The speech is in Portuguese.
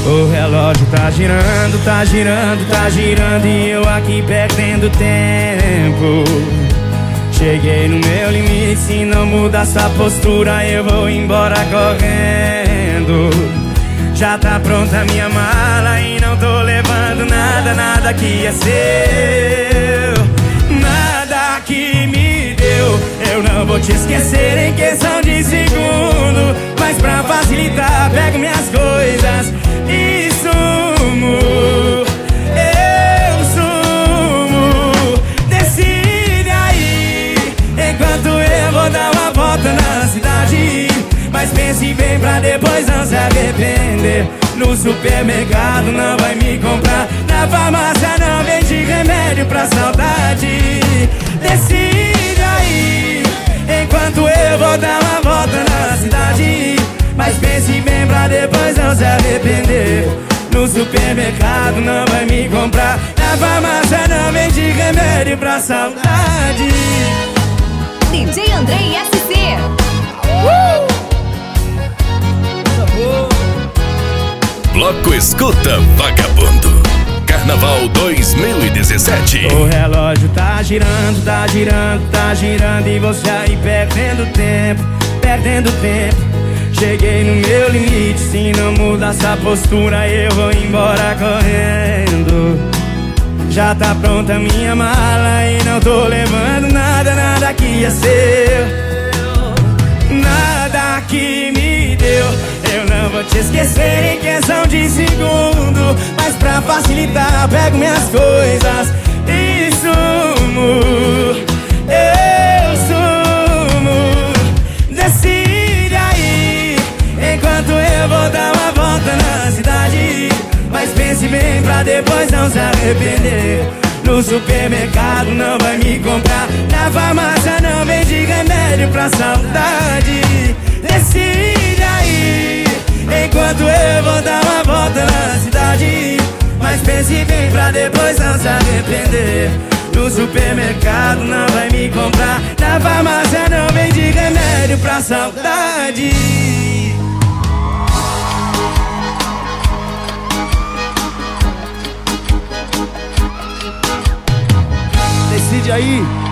O relógio tá girando, tá girando, tá girando e eu aqui perdendo tempo. Cheguei no meu limite, se não mudar essa postura eu vou embora correndo. Já tá pronta minha mala e não tô levando nada, nada que é seu. Nada que me deu, eu não vou te esquecer em questão de segundo. Mas pra facilitar, pego minhas coisas e sumo. Eu sumo. Decide aí, enquanto eu vou dar uma volta na cidade. Mas pense bem pra depois não se arrepender. No supermercado não vai me comprar, na farmácia não vende remédio pra saudade. Decide aí, enquanto eu vou dar uma volta na cidade. Mas pense bem pra depois não se arrepender. No supermercado não vai me comprar, na farmácia não vende remédio pra saudade. DJ Andrei SC. Bloco Escuta Vagabundo Carnaval 2017. O relógio tá girando, tá girando, tá girando e você aí perdendo tempo, perdendo tempo. Cheguei no meu limite, se não mudar essa postura eu vou embora correndo. Já tá pronta minha mala e não tô levando nada, nada que é seu. Nada que me deu, eu não vou te esquecer em questão de segundo. Mas pra facilitar, pego minhas coisas e sumo. Eu sumo. Decide aí, enquanto eu vou dar uma volta na cidade. Mas pense bem pra depois não se arrepender. No supermercado não vai me comprar, na farmácia não vende remédio pra saudade. Decide aí, enquanto eu vou dar uma volta na cidade. Mas pense bem pra depois não se arrepender. No supermercado não vai me comprar, na farmácia não vende remédio pra saudade. Decide aí.